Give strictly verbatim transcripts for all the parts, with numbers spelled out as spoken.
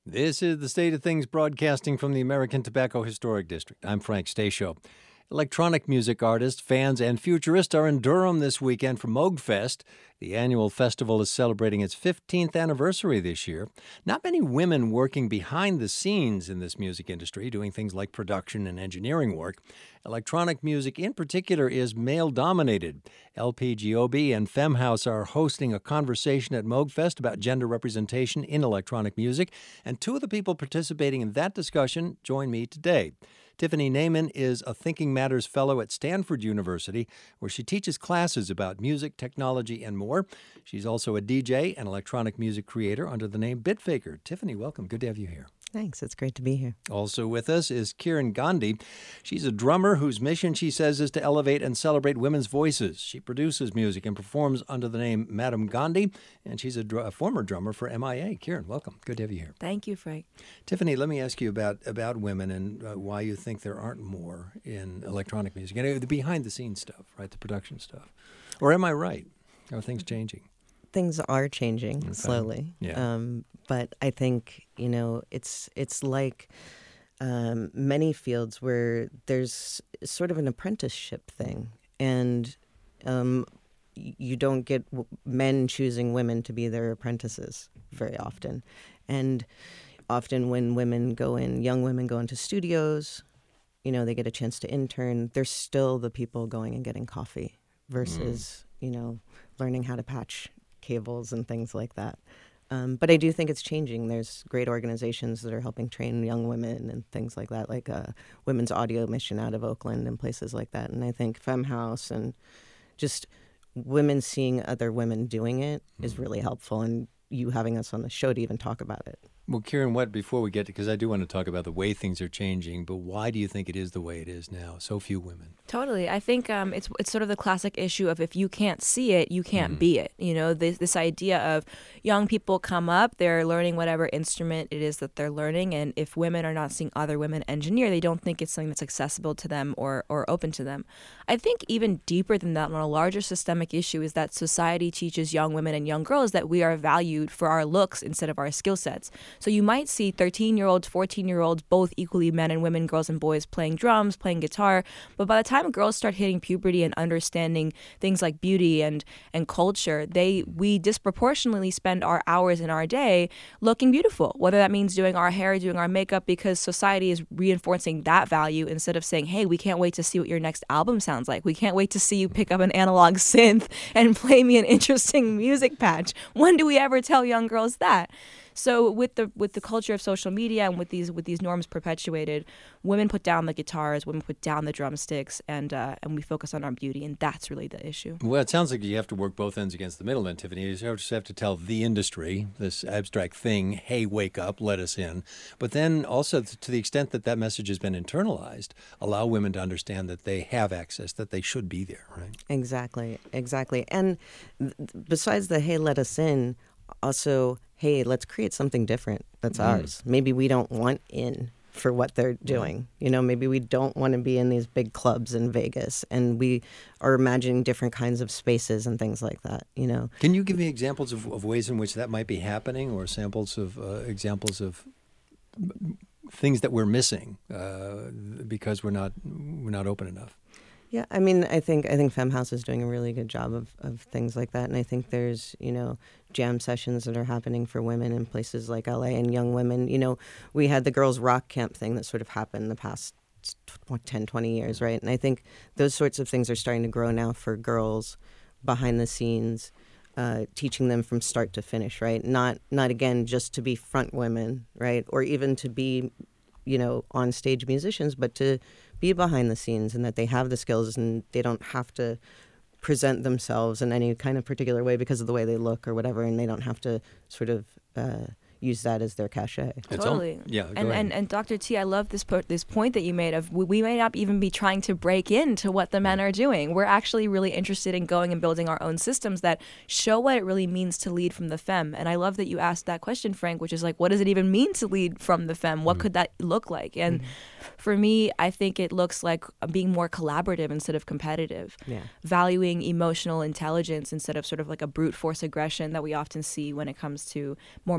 This is the State of Things broadcasting from the American Tobacco Historic District. I'm Frank Stasio. Electronic music artists, fans, and futurists are in Durham this weekend for Moogfest. The annual festival is celebrating its fifteenth anniversary this year. Not many women working behind the scenes in this music industry, doing things like production and engineering work. Electronic music in particular is male-dominated. L P G O B and FemHouse are hosting a conversation at Moogfest about gender representation in electronic music, and two of the people participating in that discussion join me today. Tiffany Naiman is a Thinking Matters Fellow at Stanford University, where she teaches classes about music, technology, and more. She's also a D J and electronic music creator under the name Bitfaker. Tiffany, welcome. Good to have you here. Thanks. It's great to be here. Also with us is Kiran Gandhi. She's a drummer whose mission, she says, is to elevate and celebrate women's voices. She produces music and performs under the name Madam Gandhi, and she's a, dr- a former drummer for M I A. Kiran, welcome. Good to have you here. Thank you, Frank. Tiffany, let me ask you about, about women and uh, why you think there aren't more in electronic music. You know, the behind-the-scenes stuff, right, the production stuff. Or am I right? Are things changing? Things are changing Okay. slowly. Yeah. Um, but I think, you know, it's it's like um, many fields where there's sort of an apprenticeship thing. And um, y- you don't get w- men choosing women to be their apprentices very often. And often when women go in, young women go into studios, you know, they get a chance to intern. They're still the people going and getting coffee versus, mm. you know, learning how to patch cables and things like that. Um, but I do think it's changing. There's great organizations that are helping train young women and things like that, like a Women's Audio Mission out of Oakland and places like that. And I think FemHouse and just women seeing other women doing it mm. is really helpful. And you having us on the show to even talk about it. Well, Kiran, what, before we get to, because I do want to talk about the way things are changing, but why do you think it is the way it is now? So few women. Totally. I think um, it's it's sort of the classic issue of if you can't see it, you can't mm-hmm. be it. You know, this this idea of young people come up, they're learning whatever instrument it is that they're learning, and if women are not seeing other women engineer, they don't think it's something that's accessible to them or, or open to them. I think even deeper than that, on a larger systemic issue, is that society teaches young women and young girls that we are valued for our looks instead of our skill sets. So you might see thirteen-year-olds, fourteen-year-olds, both equally men and women, girls and boys, playing drums, playing guitar. But by the time girls start hitting puberty and understanding things like beauty and, and culture, they we disproportionately spend our hours in our day looking beautiful, whether that means doing our hair, doing our makeup, because society is reinforcing that value instead of saying, hey, we can't wait to see what your next album sounds like. We can't wait to see you pick up an analog synth and play me an interesting music patch. When do we ever tell young girls that? So with the with the culture of social media and with these with these norms perpetuated, women put down the guitars, women put down the drumsticks, and uh, and we focus on our beauty, and that's really the issue. Well, it sounds like you have to work both ends against the middle, then, Tiffany. You just have to tell the industry, this abstract thing, hey, wake up, let us in. But then also, to the extent that that message has been internalized, allow women to understand that they have access, that they should be there, right? Exactly, exactly. And th- besides the hey, let us in, also, hey, let's create something different that's mm. ours. Maybe we don't want in for what they're doing. Mm. You know, maybe we don't want to be in these big clubs in Vegas, and we are imagining different kinds of spaces and things like that, you know. Can you give me examples of, of ways in which that might be happening, or samples of uh, examples of things that we're missing uh, because we're not we're not open enough? Yeah, I mean, I think I think FemHouse is doing a really good job of, of things like that, and I think there's, you know, jam sessions that are happening for women in places like L A and young women. You know, we had the Girls Rock Camp thing that sort of happened in the past ten, twenty years, right? And I think those sorts of things are starting to grow now for girls behind the scenes, uh, teaching them from start to finish, right? Not, not again, just to be front women, right? Or even to be, you know, on stage musicians, but to be behind the scenes, and that they have the skills and they don't have to present themselves in any kind of particular way because of the way they look or whatever, and they don't have to sort of uh, use that as their cachet. It's totally. All, yeah. And, and and Doctor T, I love this po- this point that you made of we, we may not even be trying to break into what the men are doing. We're actually really interested in going and building our own systems that show what it really means to lead from the femme. And I love that you asked that question, Frank, which is like, what does it even mean to lead from the femme? What mm-hmm. could that look like? And mm-hmm. for me, I think it looks like being more collaborative instead of competitive, yeah. valuing emotional intelligence instead of sort of like a brute force aggression that we often see when it comes to more masculine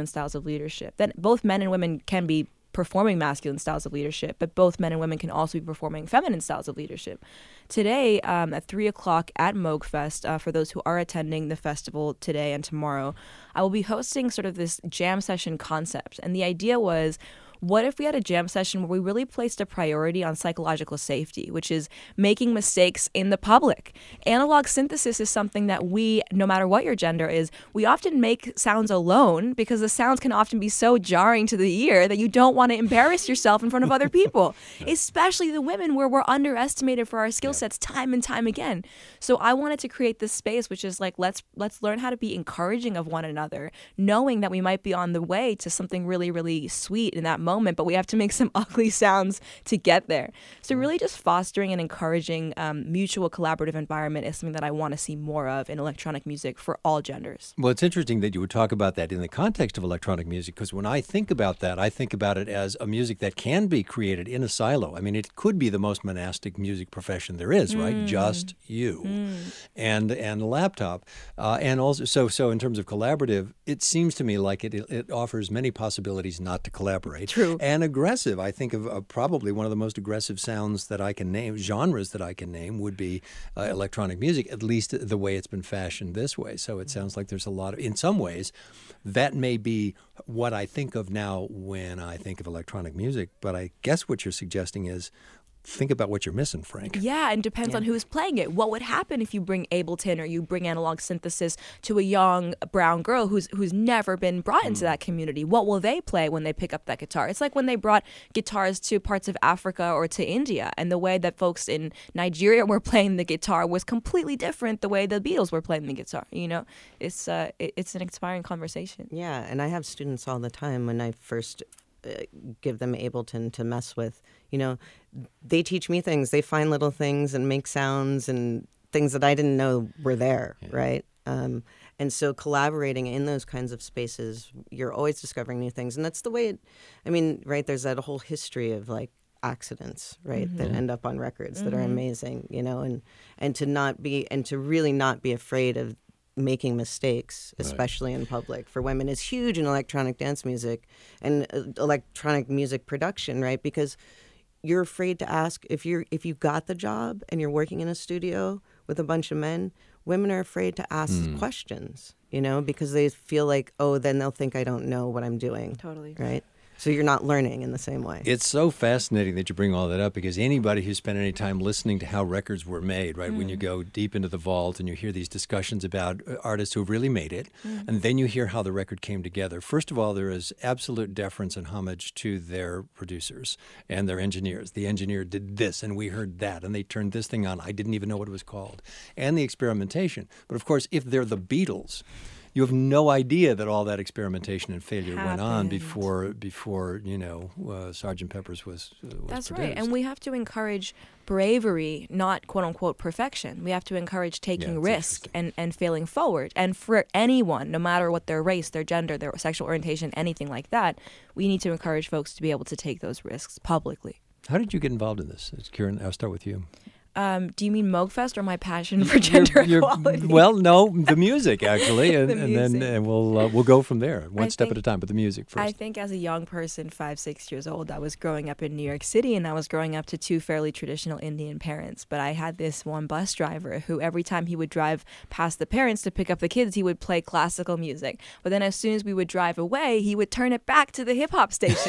masculine styles of leadership. Then both men and women can be performing masculine styles of leadership, but both men and women can also be performing feminine styles of leadership. Today, um, at three o'clock at MoogFest, uh, for those who are attending the festival today and tomorrow, I will be hosting sort of this jam session concept. And the idea was, what if we had a jam session where we really placed a priority on psychological safety, which is making mistakes in the public? Analog synthesis is something that we, no matter what your gender is, we often make sounds alone because the sounds can often be so jarring to the ear that you don't want to embarrass yourself in front of other people, especially the women where we're underestimated for our skill sets time and time again. So I wanted to create this space, which is like, let's let's learn how to be encouraging of one another, knowing that we might be on the way to something really, really sweet in that moment. moment, but we have to make some ugly sounds to get there. So really just fostering and encouraging um, mutual collaborative environment is something that I want to see more of in electronic music for all genders. Well, it's interesting that you would talk about that in the context of electronic music, because when I think about that, I think about it as a music that can be created in a silo. I mean, it could be the most monastic music profession there is, right? Mm. Just you Mm. and and a laptop. Uh, and also, so so in terms of collaborative, it seems to me like it, it offers many possibilities not to collaborate. True. And aggressive. I think of uh, probably one of the most aggressive sounds that I can name, genres that I can name, would be uh, electronic music, at least the way it's been fashioned this way. So it sounds like there's a lot of, in some ways, that may be what I think of now when I think of electronic music. But I guess what you're suggesting is, think about what you're missing, Frank. Yeah, and depends Yeah. on who's playing it. What would happen if you bring Ableton or you bring analog synthesis to a young brown girl who's who's never been brought into that community? What will they play when they pick up that guitar? It's like when they brought guitars to parts of Africa or to India, and the way that folks in Nigeria were playing the guitar was completely different the way the Beatles were playing the guitar. You know, it's uh, it, it's an inspiring conversation. Yeah, and I have students all the time when I first uh, give them Ableton to mess with. You know, they teach me things. They find little things and make sounds and things that I didn't know were there, Yeah. right? Um, and so collaborating in those kinds of spaces, you're always discovering new things. And that's the way it, I mean, right, there's that whole history of like accidents, right, that end up on records that are amazing, you know, and, and to not be, and to really not be afraid of making mistakes, especially in public, for women is huge in electronic dance music and uh, electronic music production, right? Because you're afraid to ask if you're if you got the job and you're working in a studio with a bunch of men. Women are afraid to ask Mm. questions, you know, because they feel like, oh, then they'll think I don't know what I'm doing, Totally. right? So you're not learning in the same way. It's so fascinating that you bring all that up, because anybody who spent any time listening to how records were made, right, when you go deep into the vault and you hear these discussions about uh, artists who have really made it, and then you hear how the record came together. First of all, there is absolute deference and homage to their producers and their engineers. The engineer did this, and we heard that, and they turned this thing on. I didn't even know what it was called. And the experimentation. But of course, if they're the Beatles, you have no idea that all that experimentation and failure went on Happened. before, before you know, uh, Sergeant Pepper's was, uh, was That's produced. right. And we have to encourage bravery, not quote unquote perfection. We have to encourage taking that's risk interesting. and, and failing forward. And for anyone, no matter what their race, their gender, their sexual orientation, anything like that, we need to encourage folks to be able to take those risks publicly. How did you get involved in this? Kieran, I'll start with you. Um, do you mean MoogFest or my passion for gender You're- you're- equality? well, no, the music actually, and, The and then music. and we'll uh, we'll go from there, one I step think- at a time. But the music first. I think as a young person, five, six years old, I was growing up in New York City, and I was growing up to two fairly traditional Indian parents. But I had this one bus driver who every time he would drive past the parents to pick up the kids, he would play classical music. But then as soon as we would drive away, he would turn it back to the hip hop station.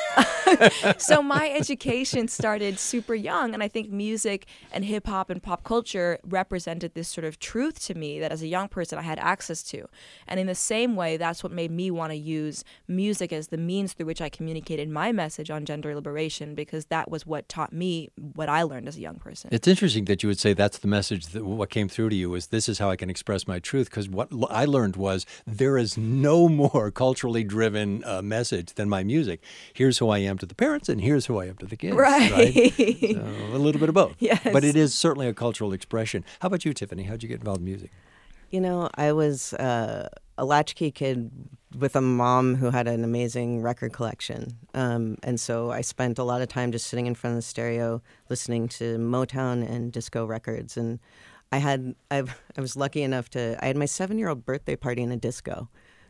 So my education started super young, and I think music and hip hop and pop culture represented this sort of truth to me that as a young person I had access to. And in the same way, that's what made me want to use music as the means through which I communicated my message on gender liberation, because that was what taught me what I learned as a young person. It's interesting that you would say that's the message, that what came through to you is this is how I can express my truth, because what l- I learned was there is no more culturally driven uh, message than my music. Here's who I am to the parents, and here's who I am to the kids. Right. So, a little bit of both. Yes. But it is certainly a cultural expression. How about you, Tiffany? How'd you get involved in music? You know, I was uh, a latchkey kid with a mom who had an amazing record collection. Um, and so I spent a lot of time just sitting in front of the stereo listening to Motown and disco records. And I had, I've, I was lucky enough to, I had my seven-year-old birthday party in a disco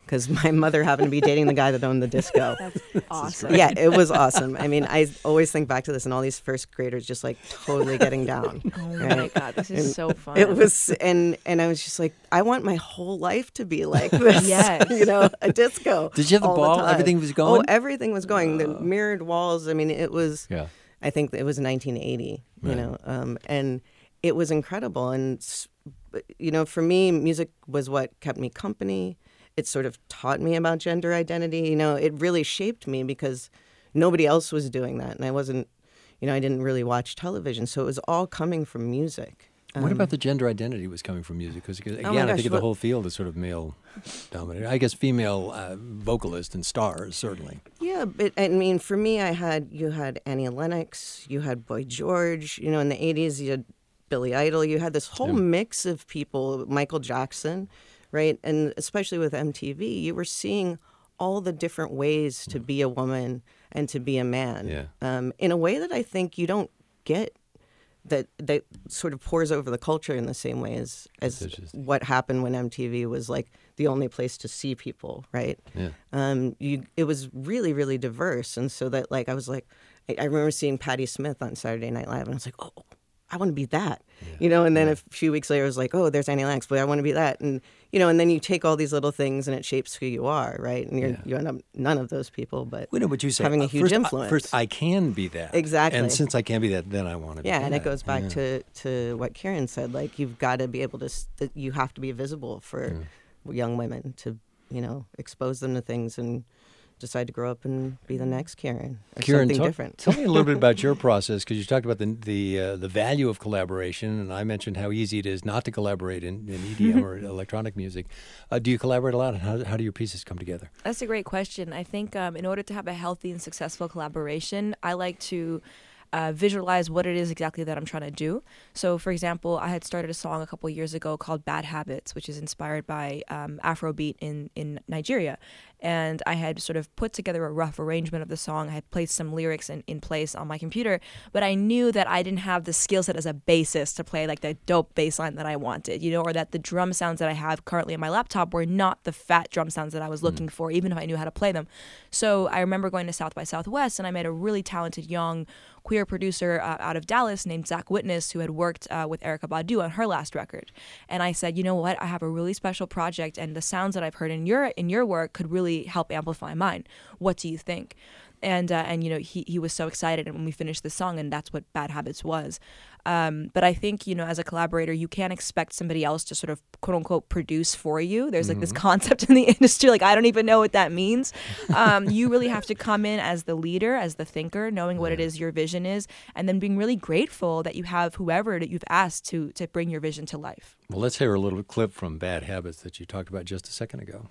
because my mother happened to be dating the guy that owned the disco. That's awesome. Yeah, it was awesome. I mean, I always think back to this and all these first graders just like totally getting down. Oh right? my God, this is And so fun. It was, and and I was just like, I want my whole life to be like this. Yes. You know, a disco. Did you have the all ball? time. Everything was going? Oh, everything was going. The mirrored walls. I mean, it was. Yeah. I think it was nineteen eighty. You Right. know, um, and it was incredible. And s- you know, for me, music was what kept me company. It sort of taught me about gender identity. You know, it really shaped me because nobody else was doing that, and I wasn't. You know, I didn't really watch television, so it was all coming from music. What Um, about the gender identity was coming from music? Because again, Oh my I gosh, think of the what- whole field is sort of male dominated. I guess female uh, vocalists and stars, certainly. Yeah, but I mean, for me, I had you had Annie Lennox, you had Boy George. You know, in the eighties, you had Billy Idol. You had this whole Yeah. mix of people, Michael Jackson, right? And especially with M T V, you were seeing all the different ways to be a woman and to be a man, Yeah. um, in a way that I think you don't get. That that sort of pours over the culture in the same way as as It's just- what happened when M T V was like the only place to see people, right? Yeah. Um, you it was really really diverse, and so that like I was like, I, I remember seeing Patti Smith on Saturday Night Live, and I was like, oh, I want to be that, you know. And then a few weeks later, I was like, oh, there's Annie Lennox, but I want to be that, and you know. And then you take all these little things, and it shapes who you are, right? And you're, Yeah. you end up none of those people, but We know what you say. having a Uh, huge first, uh, influence. First, I can be that. Exactly. And since I can be that, then I want to be Yeah, that. and it goes back Yeah. to, to what Karen said. Like, you've got to be able to, s- that you have to be visible for young women to, you know, expose them to things and decide to grow up and be the next Karen or Kieran, something talk- different. tell me a little bit about your process, because you talked about the the uh, the value of collaboration, and I mentioned how easy it is not to collaborate in, in E D M or electronic music. Uh, do you collaborate a lot, and how, how do your pieces come together? That's a great question. I think um, in order to have a healthy and successful collaboration, I like to uh, visualize what it is exactly that I'm trying to do. So, for example, I had started a song a couple years ago called Bad Habits, which is inspired by um, Afrobeat in, in Nigeria. And I had sort of put together a rough arrangement of the song. I had placed some lyrics in, in place on my computer, but I knew that I didn't have the skill set as a bassist to play like the dope bass line that I wanted, you know, or that the drum sounds that I have currently on my laptop were not the fat drum sounds that I was looking for, even if I knew how to play them. So I remember going to South by Southwest, and I met a really talented young queer producer uh, out of Dallas named Zach Witness, who had worked uh, with Erykah Badu on her last record. And I said, you know what, I have a really special project, and the sounds that I've heard in your in your work could really help amplify mine. What do you think? And uh, and you know, he he was so excited, and when we finished the song, and that's what Bad Habits was. Um, but I think, you know, as a collaborator, you can't expect somebody else to sort of quote unquote produce for you. There's like this concept in the industry, like I don't even know what that means. Um, you really have to come in as the leader, as the thinker, knowing what it is your vision is, and then being really grateful that you have whoever that you've asked to to bring your vision to life. Well, let's hear a little clip from Bad Habits that you talked about just a second ago.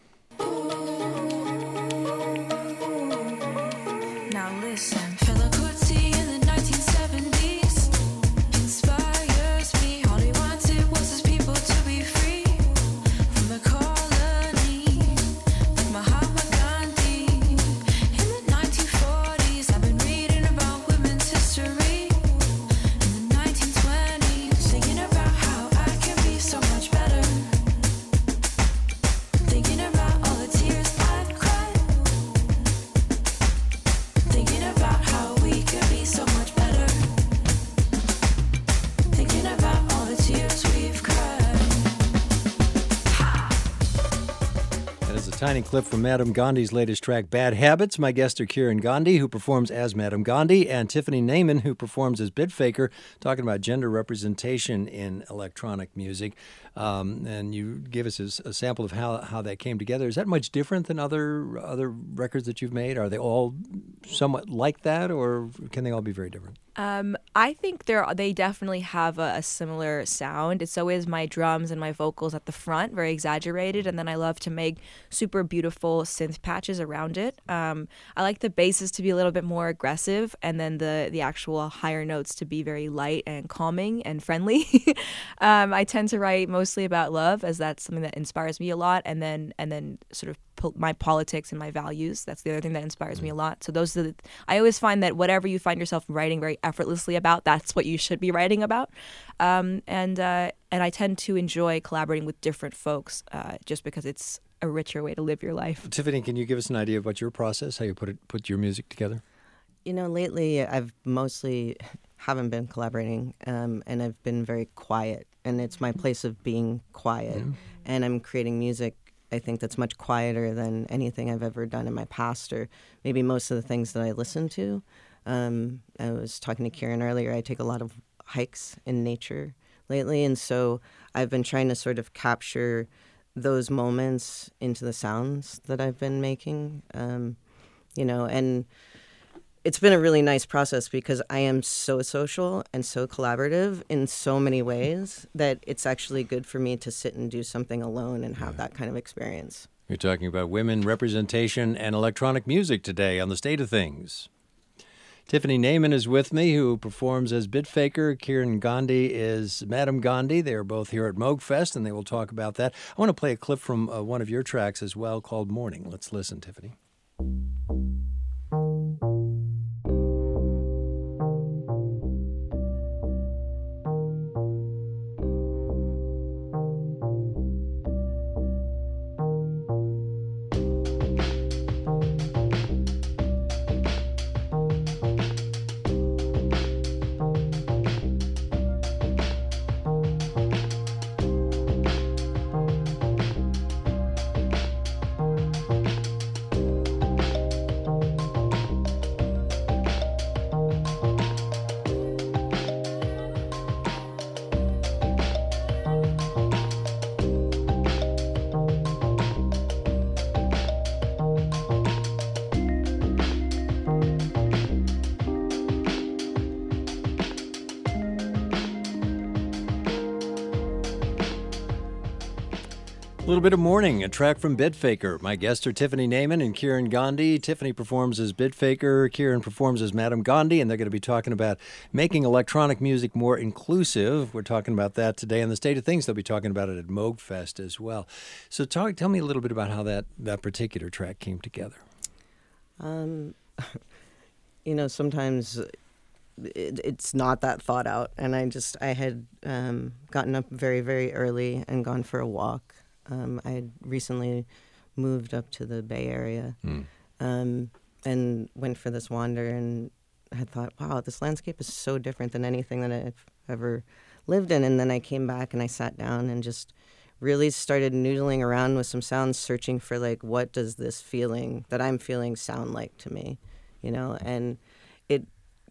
Now listen, Fela Kuti in the nineteen seventies inspires me. All he wanted was his people to be free from the colony, like Mahatma Gandhi. In the nineteen forties, I've been reading about women's history. In the nineteen twenties, thinking about how I can be so much better. Thinking about all the tears I've cried. Thinking about how we could be so much better. Thinking about all the tears we've cried. That is a tiny clip from Madam Gandhi's latest track, Bad Habits. My guests are Kieran Gandhi, who performs as Madam Gandhi, and Tiffany Naiman, who performs as Bitfaker, talking about gender representation in electronic music. Um, and you gave us a, a sample of how, how that came together. Is that much different than other other records that you've made? Are they all somewhat like that, or can they all be very different? Um, I think they're they definitely have a, a similar sound. It's always my drums and my vocals at the front, very exaggerated, and then I love to make super beautiful synth patches around it. Um, I like the basses to be a little bit more aggressive, and then the the actual higher notes to be very light and calming and friendly. um, I tend to write mostly about love, as that's something that inspires me a lot, and then and then sort of po- my politics and my values. That's the other thing that inspires me a lot. So those are the, I always find that whatever you find yourself writing very effortlessly about, that's what you should be writing about. Um, and uh, and I tend to enjoy collaborating with different folks, uh, just because it's a richer way to live your life. Tiffany, can you give us an idea of what your process, how you put it, put your music together? You know, lately I've mostly haven't been collaborating, um, and I've been very quiet, and it's my place of being quiet. Yeah. And I'm creating music, I think, that's much quieter than anything I've ever done in my past, or maybe most of the things that I listen to. Um, I was talking to Kieran earlier. I take a lot of hikes in nature lately, and so I've been trying to sort of capture those moments into the sounds that I've been making. Um, you know, and it's been a really nice process because I am so social and so collaborative in so many ways that it's actually good for me to sit and do something alone and have that kind of experience. You're talking about women representation and electronic music today on The State of Things. Tiffany Naiman is with me, who performs as Bitfaker. Kieran Gandhi is Madam Gandhi. They are both here at Moogfest, and they will talk about that. I want to play a clip from uh, one of your tracks as well called Morning. Let's listen, Tiffany. A little bit of Morning, a track from Bitfaker. My guests are Tiffany Naiman and Kieran Gandhi. Tiffany performs as Bitfaker, Kieran performs as Madam Gandhi, and they're going to be talking about making electronic music more inclusive. We're talking about that today in The State of Things. They'll be talking about it at Moogfest as well. So talk, tell me a little bit about how that, that particular track came together. Um, you know, sometimes it, it's not that thought out, and I just, I had um, gotten up very, very early and gone for a walk. Um, I had recently moved up to the Bay Area Mm. um, and went for this wander, and I thought, wow, this landscape is so different than anything that I've ever lived in. And then I came back and I sat down and just really started noodling around with some sounds, searching for, like, what does this feeling that I'm feeling sound like to me, you know? And it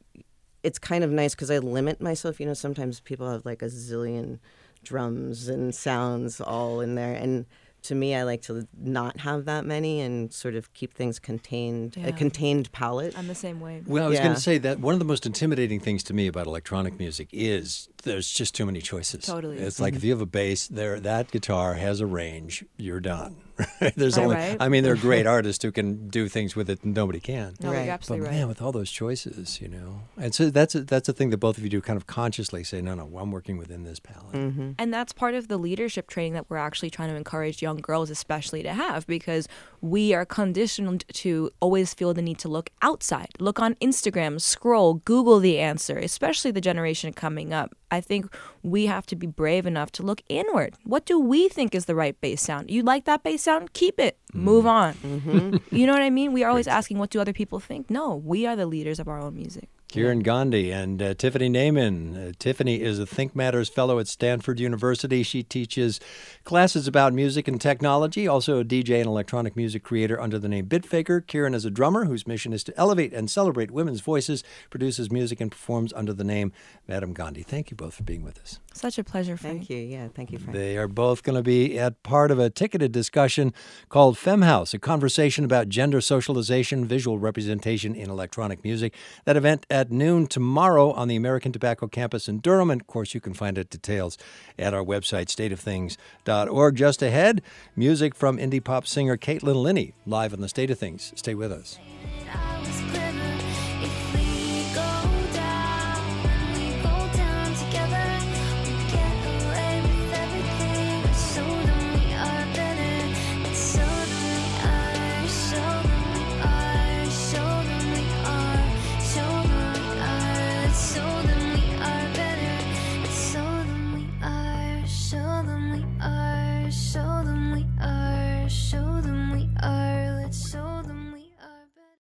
it's kind of nice because I limit myself. You know, sometimes people have like a zillion drums and sounds all in there, and to me, I like to not have that many and sort of keep things contained, Yeah. a contained palette. I'm the same way. Well, I was Yeah. going to say that one of the most intimidating things to me about electronic music is there's just too many choices. Totally. It's like if you have a bass, there that guitar has a range, you're done. There's Right, only, right. I mean, there are great artists who can do things with it and nobody can. No, Right. you're absolutely But right. man, with all those choices, you know, and so that's a, that's a thing that both of you do, kind of consciously say, no, no, I'm working within this palette. Mm-hmm. And that's part of the leadership training that we're actually trying to encourage young girls especially to have, because we are conditioned to always feel the need to look outside, look on Instagram, scroll, Google the answer, especially the generation coming up. I think we have to be brave enough to look inward. What do we think is the right bass sound? You like that bass sound? Keep it. Move on. Mm-hmm. You know what I mean? We are always asking, what do other people think? No, we are the leaders of our own music. Kieran Gandhi and uh, Tiffany Naiman. Uh, Tiffany is a Think Matters Fellow at Stanford University. She teaches classes about music and technology, also a D J and electronic music creator under the name Bitfaker. Kieran is a drummer whose mission is to elevate and celebrate women's voices, produces music, and performs under the name Madam Gandhi. Thank you both for being with us. Such a pleasure, Frank. Thank you. Yeah, thank you, Frank. They are both going to be at part of a ticketed discussion called FemHouse, a conversation about gender socialization, visual representation in electronic music. That event at noon tomorrow on the American Tobacco campus in Durham. And, of course, you can find out details at our website, state of things dot org. Just ahead, music from indie pop singer Caitlin Linney, live on The State of Things. Stay with us. I was clever. If